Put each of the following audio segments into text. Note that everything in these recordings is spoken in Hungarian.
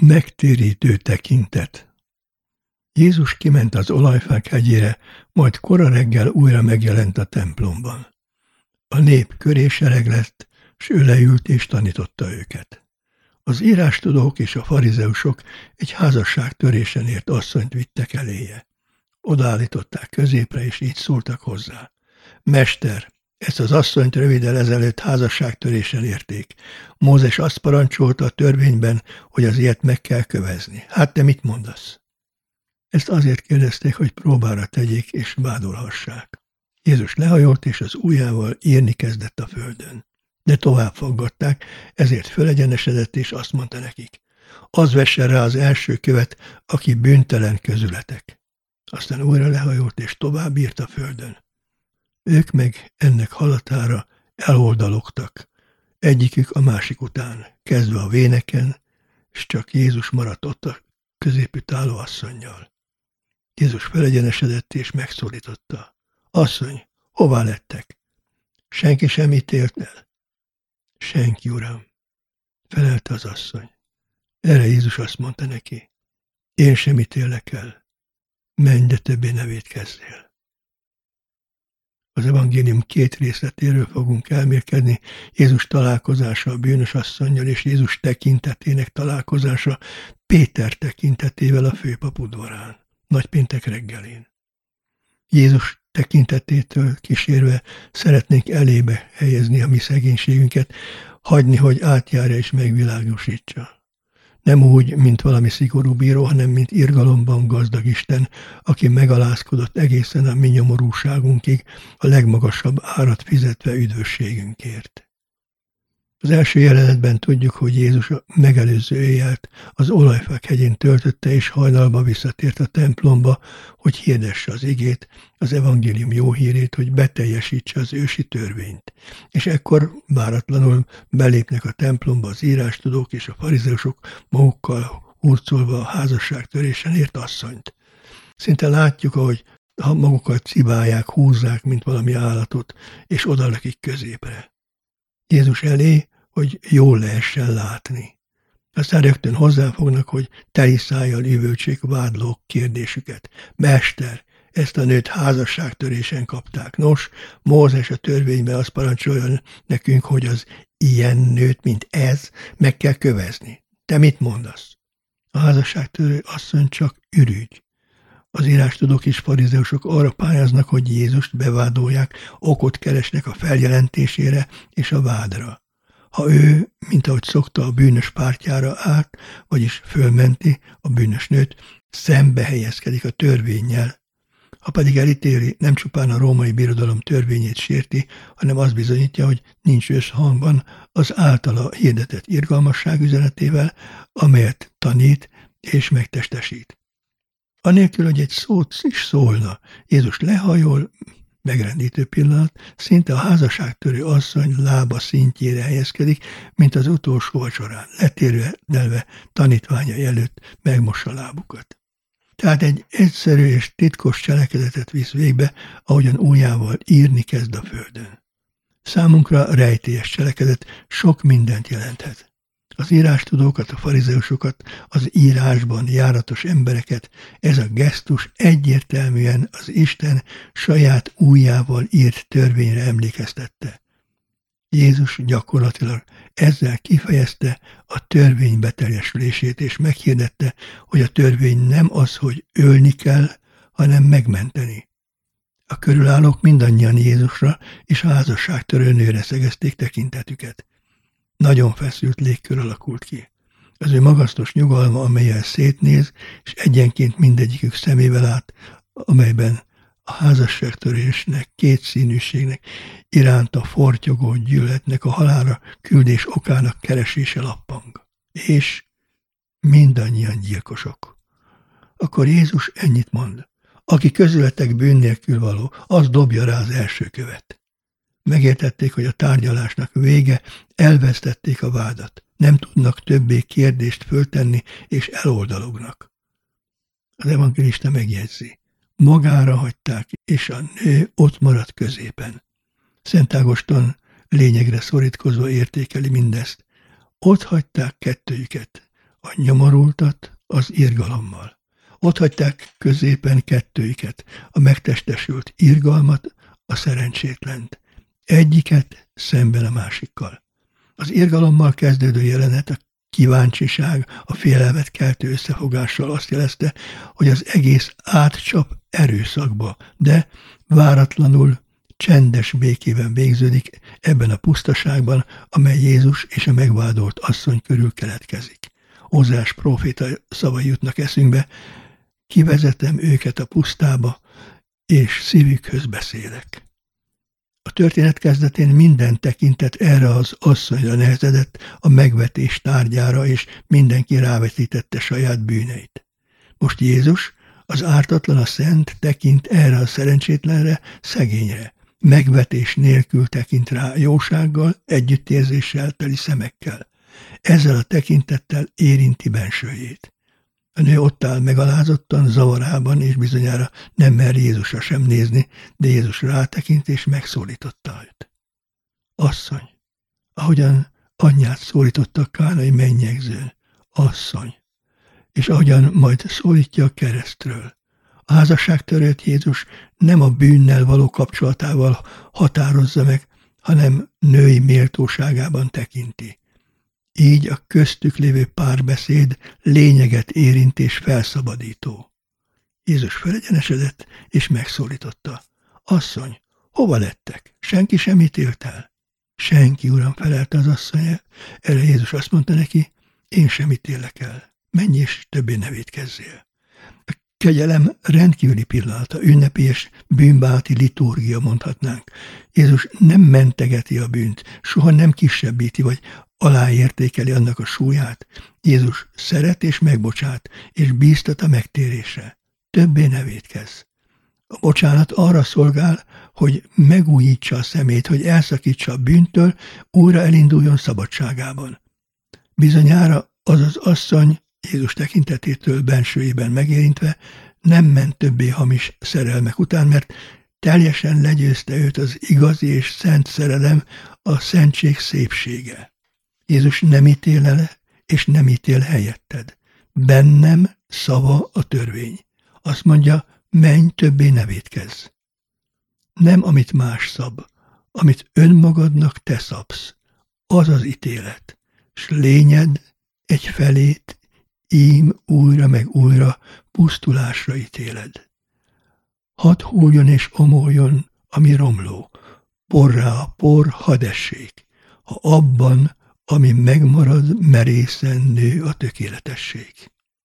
Megtérítő tekintet. Jézus kiment az Olajfák hegyére, majd kora reggel újra megjelent a templomban. A nép köré sereg lett, s ő leült és tanította őket. Az írástudók és a farizeusok egy házasságtörésen ért asszonyt vittek eléje. Odaállították középre, és így szóltak hozzá. Mester, ezt az asszonyt röviddel ezelőtt házasságtörésen érték. Mózes azt parancsolta a törvényben, hogy az ilyet meg kell kövezni. Hát te mit mondasz? Ezt azért kérdezték, hogy próbára tegyék és vádolhassák. Jézus lehajolt, és az ujjával írni kezdett a földön. De tovább faggatták, ezért fölegyenesedett, és azt mondta nekik. Az vesse rá az első követ, aki bűntelen közületek. Aztán újra lehajolt, és tovább írt a földön. Ők meg ennek halatára eloldalogtak, egyikük a másik után, kezdve a véneken, és csak Jézus maradt ott a középütt álló asszonnyal. Jézus felegyenesedett és megszólította. Asszony, hová lettek? Senki sem ítélt el? Senki, uram, felelte az asszony. Erre Jézus azt mondta neki. Én sem ítélek el. Menj, de többé ne vétkezzél. Az evangélium két részletéről fogunk elmélkedni, Jézus találkozása a bűnös asszonnyal és Jézus tekintetének találkozása Péter tekintetével a főpap udvarán, nagypéntek reggelén. Jézus tekintetétől kísérve szeretnénk elébe helyezni a mi szegénységünket, hagyni, hogy átjárja és megvilágosítsa. Nem úgy, mint valami szigorú bíró, hanem mint irgalomban gazdag Isten, aki megalázkodott egészen a mi nyomorúságunkig, a legmagasabb árat fizetve üdvösségünkért. Az első jelenetben tudjuk, hogy Jézus a megelőző éjjelt az Olajfák hegyén töltötte, és hajnalba visszatért a templomba, hogy hirdesse az igét, az evangélium jó hírét, hogy beteljesítse az ősi törvényt. És ekkor váratlanul belépnek a templomba az írástudók és a farizeusok, magukkal hurcolva a házasságtörésen ért asszonyt. Szinte látjuk, ahogy magukat cibálják, húzzák, mint valami állatot, és odalakik középre. Jézus elé, hogy jól lehessen látni. Aztán rögtön hozzáfognak, hogy teli szájjal üvöltsék vádlók kérdésüket. Mester, ezt a nőt házasságtörésen kapták. Nos, Mózes a törvényben azt parancsolja nekünk, hogy az ilyen nőt, mint ez, meg kell kövezni. Te mit mondasz? A házasságtörő asszony csak ürügy. Az írástudók és farizeusok arra pályáznak, hogy Jézust bevádolják, okot keresnek a feljelentésére és a vádra. Ha ő, mint ahogy szokta, a bűnös pártjára állt, vagyis fölmenti a bűnös nőt, szembe helyezkedik a törvénnyel. Ha pedig elítéli, nem csupán a római birodalom törvényét sérti, hanem azt bizonyítja, hogy nincs összhangban az általa hirdetett irgalmasság üzenetével, amelyet tanít és megtestesít. Anélkül, hogy egy szót is szólna, Jézus lehajol, megrendítő pillanat, szinte a házasságtörő asszony lába szintjére helyezkedik, mint az utolsó vacsorán, letérdelve tanítványai előtt megmossa a lábukat. Tehát egy egyszerű és titkos cselekedetet visz végbe, ahogyan ujjával írni kezd a földön. Számunkra rejtélyes cselekedet sok mindent jelenthet. Az írástudókat, a farizeusokat, az írásban járatos embereket ez a gesztus egyértelműen az Isten saját ujjával írt törvényre emlékeztette. Jézus gyakorlatilag ezzel kifejezte a törvény beteljesülését, és meghirdette, hogy a törvény nem az, hogy ölni kell, hanem megmenteni. A körülállók mindannyian Jézusra és a házasságtörő nőre szegezték tekintetüket. Nagyon feszült légkör alakult ki. Az ő magasztos nyugalma, amellyel szétnéz, és egyenként mindegyikük szemével át, amelyben a házasságtörésnek, kétszínűségnek, iránta fortyogó gyűlöletnek a halálra küldés okának keresése lappang. És mindannyian gyilkosok. Akkor Jézus ennyit mond. Aki közületek bűn nélkül való, az dobja rá az első követ. Megértették, hogy a tárgyalásnak vége, elvesztették a vádat. Nem tudnak többé kérdést föltenni, és eloldalognak. Az evangélista megjegyzi. Magára hagyták, és a nő ott maradt középen. Szent Ágoston lényegre szorítkozva értékeli mindezt. Ott hagyták kettőjüket, a nyomorultat az irgalommal. Ott hagyták középen kettőiket, a megtestesült irgalmat, a szerencsétlent. Egyiket szemben a másikkal. Az irgalommal kezdődő jelenet a kíváncsiság, a félelmet keltő összefogással azt jelezte, hogy az egész átcsap erőszakba, de váratlanul, csendes békében végződik ebben a pusztaságban, amely Jézus és a megvádolt asszony körül keletkezik. Ózás próféta szavai jutnak eszünkbe: kivezetem őket a pusztába, és szívükhöz beszélek. A történet kezdetén minden tekintet erre az asszonyra nehezedett, a megvetés tárgyára, és mindenki rávetítette saját bűneit. Most Jézus, az ártatlan, a szent tekint erre a szerencsétlenre, szegényre, megvetés nélkül tekint rá, jósággal, együttérzéssel teli szemekkel. Ezzel a tekintettel érinti bensőjét. A nő ott áll megalázottan, zavarában, és bizonyára nem mer Jézusra sem nézni, de Jézus rátekint és megszólította őt. Asszony, ahogyan anyját szólította a kánai mennyegzőn, asszony, és ahogyan majd szólítja a keresztről. A házasságtörőt Jézus nem a bűnnel való kapcsolatával határozza meg, hanem női méltóságában tekinti. Így a köztük lévő párbeszéd lényeget érint és felszabadító. Jézus felegyenesedett és megszólította. Asszony, hova lettek? Senki sem ítélt el? Senki, uram, felelte az asszony. Erre Jézus azt mondta neki: én sem ítélek el. Menj és többé ne vétkezzél. A kegyelem rendkívüli pillanata, ünnepi és bűnbánati liturgia, mondhatnánk. Jézus nem mentegeti a bűnt, soha nem kisebbíti vagy aláértékeli annak a súlyát. Jézus szeret és megbocsát, és bíztat a megtérésre. Többé ne vétkezz. A bocsánat arra szolgál, hogy megújítsa a szemét, hogy elszakítsa a bűntől, újra elinduljon szabadságában. Bizonyára az az asszony, Jézus tekintetétől bensőjében megérintve, nem ment többé hamis szerelmek után, mert teljesen legyőzte őt az igazi és szent szerelem, a szentség szépsége. Jézus nem ítél el, és nem ítél helyetted. Bennem szava a törvény. Azt mondja, menj, többé ne vétkezz. Nem amit más szab, amit önmagadnak te szabsz, az az ítélet, s lényed egy felét ím újra meg újra pusztulásra ítéled. Hadd hulljon és omoljon, ami romló, porrá a por, hadd essék, ha abban, ami megmarad, merészen nő a tökéletesség.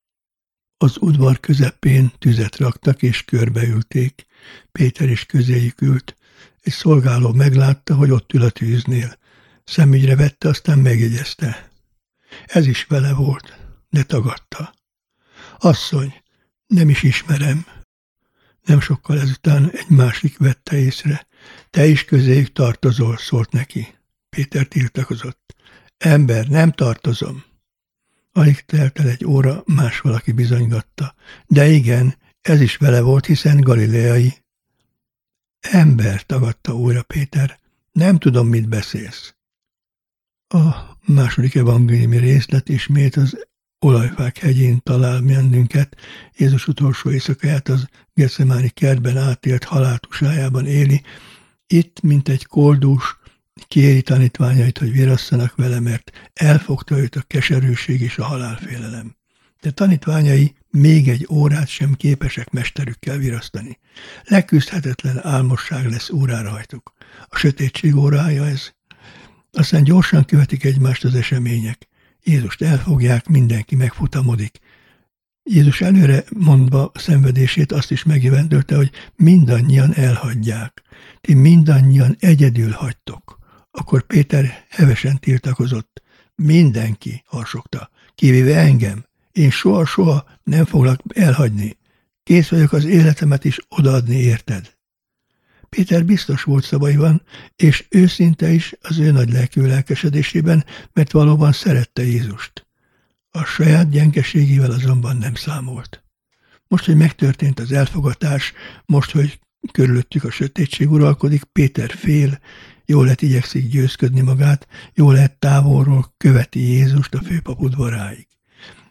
Az udvar közepén tüzet raktak és körbeülték. Péter is közéjük ült. Egy szolgáló meglátta, hogy ott ül a tűznél. Szemügyre vette, aztán megjegyezte. Ez is vele volt, de tagadta. Asszony, nem is ismerem. Nem sokkal ezután egy másik vette észre. Te is közéjük tartozol, szólt neki. Péter tiltakozott. Ember, nem tartozom. Alig telt el egy óra, más valaki bizonygatta. De igen, ez is vele volt, hiszen galileai. Ember, tagadta újra Péter, nem tudom, mit beszélsz. A második evangéliumi részlet ismét az Olajfák hegyén talál bennünket. Jézus utolsó éjszakáját az Getszemáni kertben átélt haláltusájában éli. Itt, mint egy koldus, kéri tanítványait, hogy virasszanak vele, mert elfogta őt a keserűség és a halálfélelem. De tanítványai még egy órát sem képesek mesterükkel virasztani. Leküzdhetetlen álmosság lesz órára rajtuk. A sötétség órája ez. Aztán gyorsan követik egymást az események. Jézust elfogják, mindenki megfutamodik. Jézus előre mondva szenvedését azt is megjövendölte, hogy mindannyian elhagyják. Ti mindannyian egyedül hagytok. Akkor Péter hevesen tiltakozott. Mindenki, harsogta, kivéve engem. Én soha nem foglak elhagyni. Kész vagyok az életemet is odaadni, érted? Péter biztos volt szavaiban, és őszinte is az ő nagy lelkű lelkesedésében, mert valóban szerette Jézust. A saját gyengeségével azonban nem számolt. Most, hogy megtörtént az elfogatás, most, hogy körülöttük a sötétség uralkodik, Péter fél, jól lehet igyekszik győzködni magát, jól lehet távolról követi Jézust a főpap udvaráig.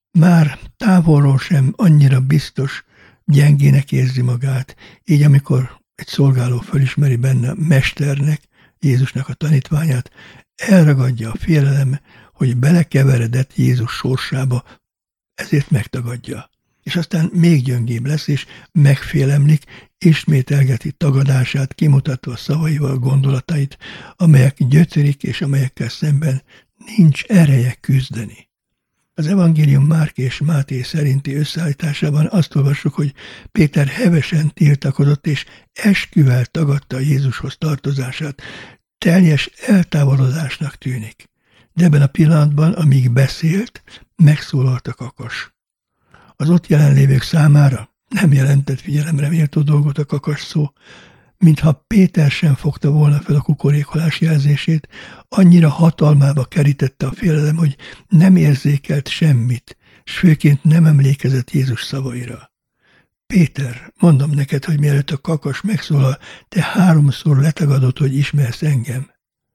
Már távolról sem annyira biztos, gyengének érzi magát, így amikor egy szolgáló fölismeri benne mesternek, Jézusnak a tanítványát, elragadja a félelem, hogy belekeveredett Jézus sorsába, ezért megtagadja. És aztán még gyöngébb lesz, és megfélemlik, ismételgeti tagadását, kimutatva szavaival gondolatait, amelyek gyötörik, és amelyekkel szemben nincs ereje küzdeni. Az evangélium Márk és Máté szerinti összeállításában azt olvassuk, hogy Péter hevesen tiltakozott, és esküvel tagadta a Jézushoz tartozását. Teljes eltávolodásnak tűnik. De ebben a pillanatban, amíg beszélt, megszólalt a kakas. Az ott jelenlévők számára nem jelentett figyelemre méltó dolgot a kakas szó, mintha Péter sem fogta volna fel a kukorékolás jelzését, annyira hatalmába kerítette a félelem, hogy nem érzékelt semmit, s főként nem emlékezett Jézus szavaira. Péter, mondom neked, hogy mielőtt a kakas megszólal, te 3-szor letagadod, hogy ismersz engem.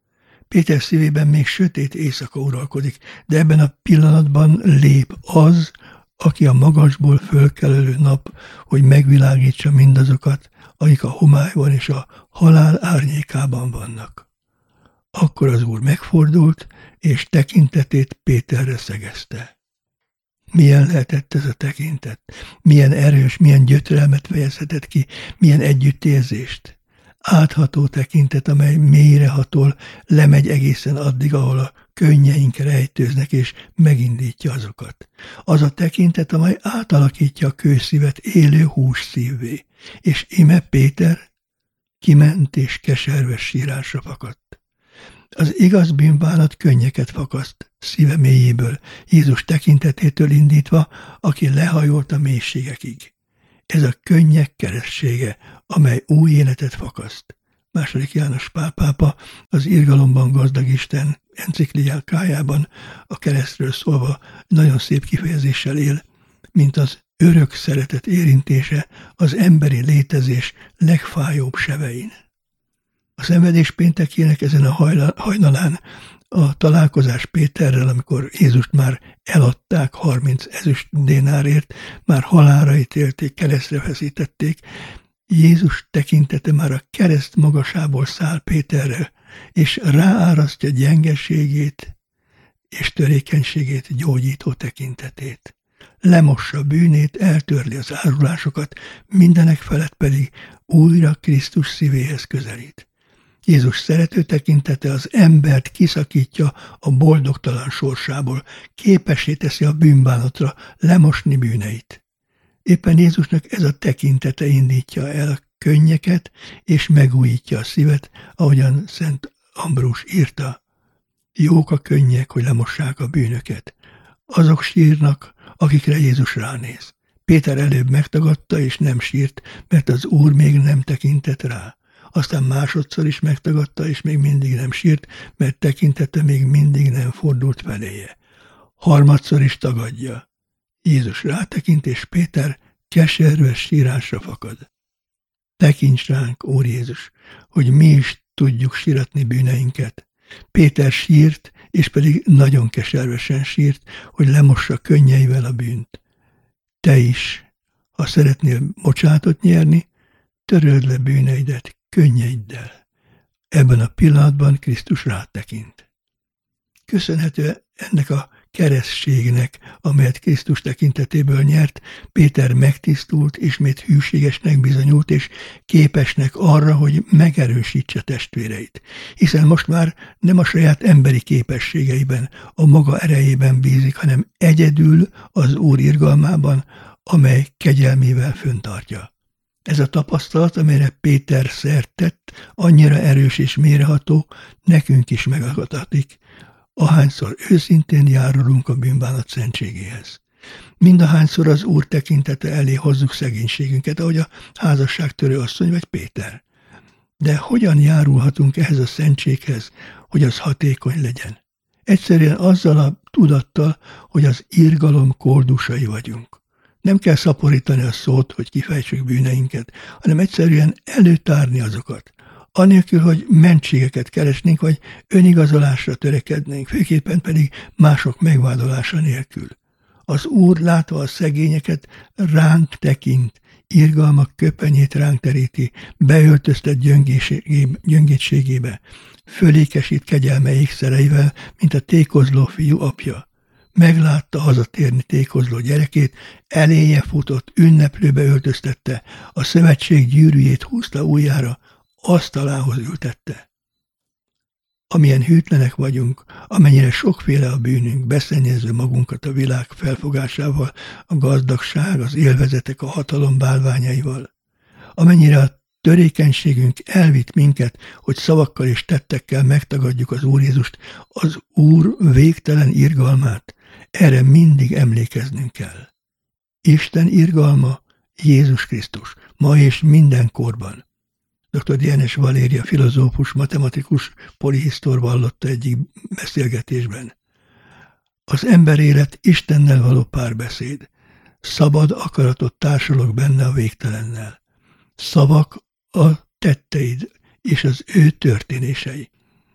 Péter szívében még sötét éjszaka uralkodik, de ebben a pillanatban lép az, aki a magasból fölkelő nap, hogy megvilágítsa mindazokat, akik a homályban és a halál árnyékában vannak. Akkor az Úr megfordult, és tekintetét Péterre szegezte. Milyen lehetett ez a tekintet? Milyen erős, milyen gyötrelmet fejezhetett ki, milyen együttérzést? Átható tekintet, amely mélyrehatol, lemegy egészen addig, ahol a könnyeink rejtőznek, és megindítja azokat. Az a tekintet, amely átalakítja a kőszívet élő hússzívvé, és íme Péter kiment és keserves sírásra fakadt. Az igaz bűnbánat könnyeket fakaszt szíve mélyéből, Jézus tekintetétől indítva, aki lehajolt a mélységekig. Ez a könnyek keressége, amely új életet fakaszt. II. János Pál pápa az Irgalomban gazdag Isten encikliájájában a keresztről szólva nagyon szép kifejezéssel él, mint az örök szeretet érintése az emberi létezés legfájóbb sevein. A szenvedés péntekének ezen a hajnalán a találkozás Péterrel, amikor Jézust már eladták 30 ezüst dénárért, már halálra ítélték, keresztre feszítették, Jézus tekintete már a kereszt magasából száll Péterre, és ráárasztja gyengeségét és törékenységét gyógyító tekintetét. Lemossa bűnét, eltörli az árulásokat, mindenek felett pedig újra Krisztus szívéhez közelít. Jézus szerető tekintete az embert kiszakítja a boldogtalan sorsából, képessé teszi a bűnbánatra, lemosni bűneit. Éppen Jézusnak ez a tekintete indítja el a könnyeket, és megújítja a szívet, ahogyan Szent Ambrus írta. Jók a könnyek, hogy lemossák a bűnöket. Azok sírnak, akikre Jézus ránéz. Péter előbb megtagadta, és nem sírt, mert az Úr még nem tekintett rá. Aztán másodszor is megtagadta, és még mindig nem sírt, mert tekintete még mindig nem fordult feléje. Harmadszor is tagadja. Jézus rátekint, és Péter keserves sírásra fakad. Tekints ránk, Úr Jézus, hogy mi is tudjuk síratni bűneinket. Péter sírt, és pedig nagyon keservesen sírt, hogy lemossa könnyeivel a bűnt. Te is, ha szeretnél bocsánatot nyerni, töröld le bűneidet könnyeiddel. Ebben a pillanatban Krisztus rátekint. Köszönhető ennek a keresztségnek, amelyet Krisztus tekintetéből nyert, Péter megtisztult, ismét hűségesnek bizonyult, és képesnek arra, hogy megerősítse testvéreit. Hiszen most már nem a saját emberi képességeiben, a maga erejében bízik, hanem egyedül az Úr irgalmában, amely kegyelmével föntartja. Ez a tapasztalat, amelyre Péter szert tett, annyira erős és mélyreható, nekünk is megadatik, ahányszor őszintén járulunk a bűnbánat szentségéhez. Mindahányszor az Úr tekintete elé hozzuk szegénységünket, ahogy a házasságtörő asszony vagy Péter. De hogyan járulhatunk ehhez a szentséghez, hogy az hatékony legyen? Egyszerűen azzal a tudattal, hogy az irgalom koldusai vagyunk. Nem kell szaporítani a szót, hogy kifejtsük bűneinket, hanem egyszerűen előtárni azokat. Anélkül, hogy mentségeket keresnénk, vagy önigazolásra törekednénk, főképpen pedig mások megvádolása nélkül. Az Úr látva a szegényeket ránk tekint, irgalmak köpenyét ránk teríti, beöltöztet gyöngétségébe, fölékesít kegyelme ékszereivel, mint a tékozló fiú apja. Meglátta hazatérni tékozló gyerekét, eléje futott, ünneplőbe öltöztette, a szövetség gyűrűjét húzta ujjára, asztalához ültette. Amilyen hűtlenek vagyunk, amennyire sokféle a bűnünk, beszennyezve magunkat a világ felfogásával, a gazdagság, az élvezetek, a hatalom bálványaival, amennyire a törékenységünk elvitt minket, hogy szavakkal és tettekkel megtagadjuk az Úr Jézust, az Úr végtelen irgalmát, erre mindig emlékeznünk kell. Isten irgalma Jézus Krisztus, ma és mindenkorban. Dr. Dienes Valéria filozófus, matematikus, polihisztor vallotta egyik beszélgetésben. Az emberélet Istennel való párbeszéd. Szabad akaratot társalog benne a végtelennel. Szavak a tetteid és az ő történései.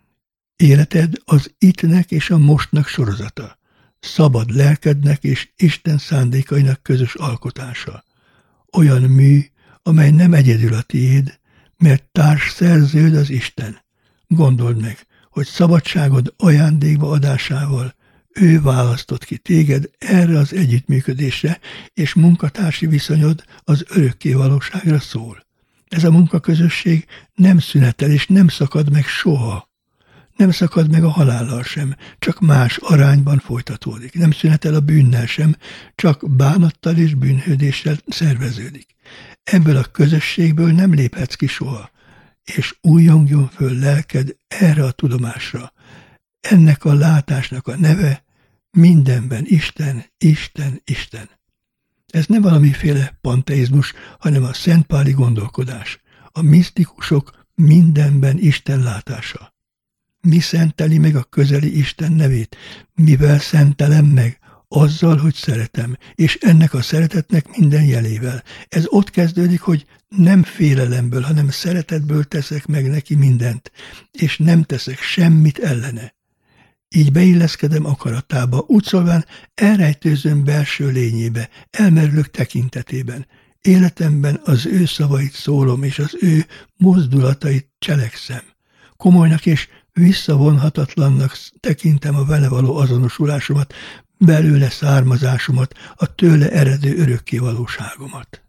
Életed az ittnek és a mostnak sorozata. Szabad lelkednek és Isten szándékainak közös alkotása. Olyan mű, amely nem egyedül a tiéd, mert társszerződ az Isten. Gondold meg, hogy szabadságod ajándékba adásával ő választott ki téged erre az együttműködésre, és munkatársi viszonyod az örökké valóságra szól. Ez a munkaközösség nem szünetel és nem szakad meg soha. Nem szakad meg a halállal sem, csak más arányban folytatódik. Nem szünetel a bűnnel sem, csak bánattal és bűnhődéssel szerveződik. Ebből a közösségből nem léphetsz ki soha, és újjongjon föl lelked erre a tudomásra. Ennek a látásnak a neve mindenben Isten, Isten, Isten. Ez nem valamiféle panteizmus, hanem a szentpáli gondolkodás. A misztikusok mindenben Isten látása. Mi szenteli meg a közeli Isten nevét? Mivel szentelem meg? Azzal, hogy szeretem, és ennek a szeretetnek minden jelével. Ez ott kezdődik, hogy nem félelemből, hanem szeretetből teszek meg neki mindent, és nem teszek semmit ellene. Így beilleszkedem akaratába, úgy szólván elrejtőzöm belső lényébe, elmerülök tekintetében. Életemben az ő szavait szólom, és az ő mozdulatait cselekszem. Komolynak és visszavonhatatlannak tekintem a vele való azonosulásomat, belőle származásomat, a tőle eredő örökké valóságomat.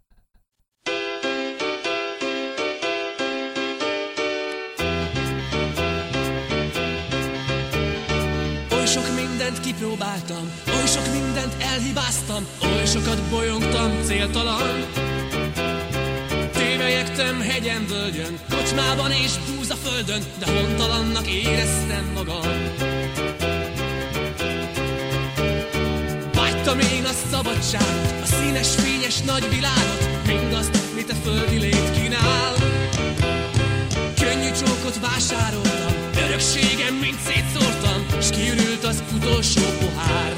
Oly sok mindent kipróbáltam, oly sok mindent elhibáztam, oly sokat bolyongtam céltalan. Tévelyegtem hegyen, völgyön, kocsmában és búzaföldön, de hontalannak éreztem magam. Vágytam én a szabadságot, a színes, fényes nagyvilágot, mindazt, mit a földi lét kínál. Könnyű csókot vásároltam, örökségem mind szétszórtam, s kiürült az utolsó pohár.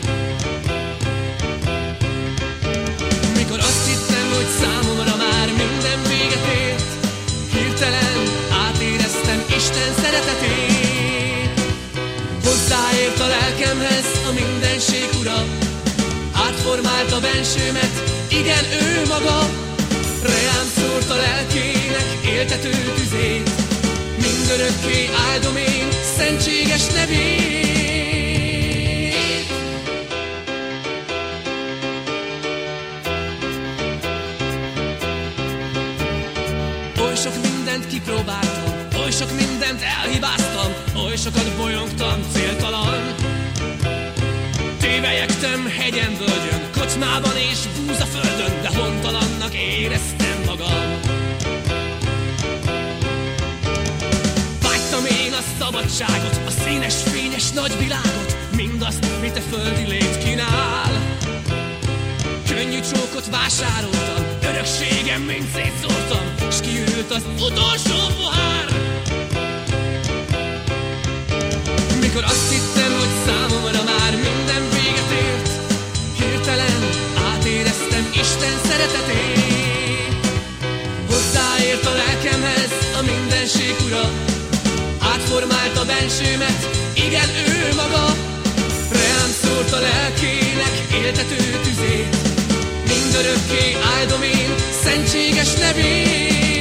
Mikor azt hittem, hogy számomra már minden véget ért, hirtelen átéreztem Isten szeretetét. Hozzáért a lelkemhez a mindenség ura, átformálta bensőmet, igen, ő maga. Reám szórt a lelkének éltető tüzét, mindörökké áldom én szentséges nevét. Oly sok mindent kipróbáltam, oly sok mindent elhibáztam, oly sokat bolyongtam céltalan. Tévelyegtem hegyen, völgyön, kocsmában és búzaföldön, de hontalannak éreztem magam. Vágytam én a szabadságot, a színes, fényes nagyvilágot, mindazt, mit a földi lét kínál. Könnyű csókot vásároltam, örökségem mind szétszórtam, s kiürült az utolsó pohár. Mikor azt hittem, hogy számomra már minden véget ért, hirtelen átéreztem Isten szeretetét. Hozzáért a lelkemhez a mindenség ura, átformálta bensőmet, igen, ő maga. Reám szórt a lelkének éltető szentséges nevét.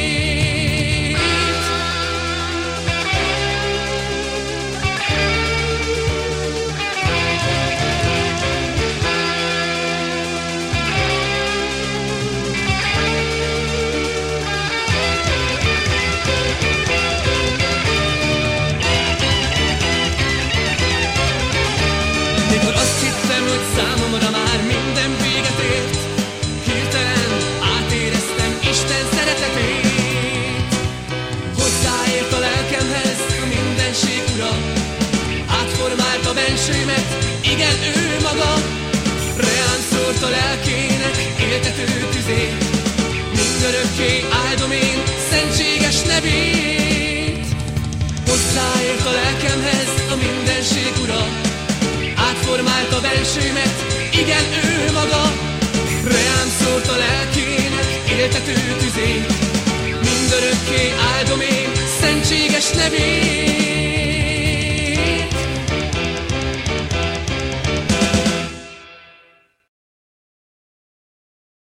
Mikor azt hittem, hogy számomra már minden véget ért, hirtelen átéreztem Isten szeretetét. Hozzáért a lelkemhez a mindenség ura, átformált a bensőmet, igen, ő maga. Reám szórt a lelkének éltető tüzét, mindörökké áldom én szentséges nevét. Hozzáért a lelkemhez a mindenség ura, átformált a bensőmet, igen, ő maga. Reám szórt a lelkének éltető tüzét, mindörökké áldom én szentséges nevét.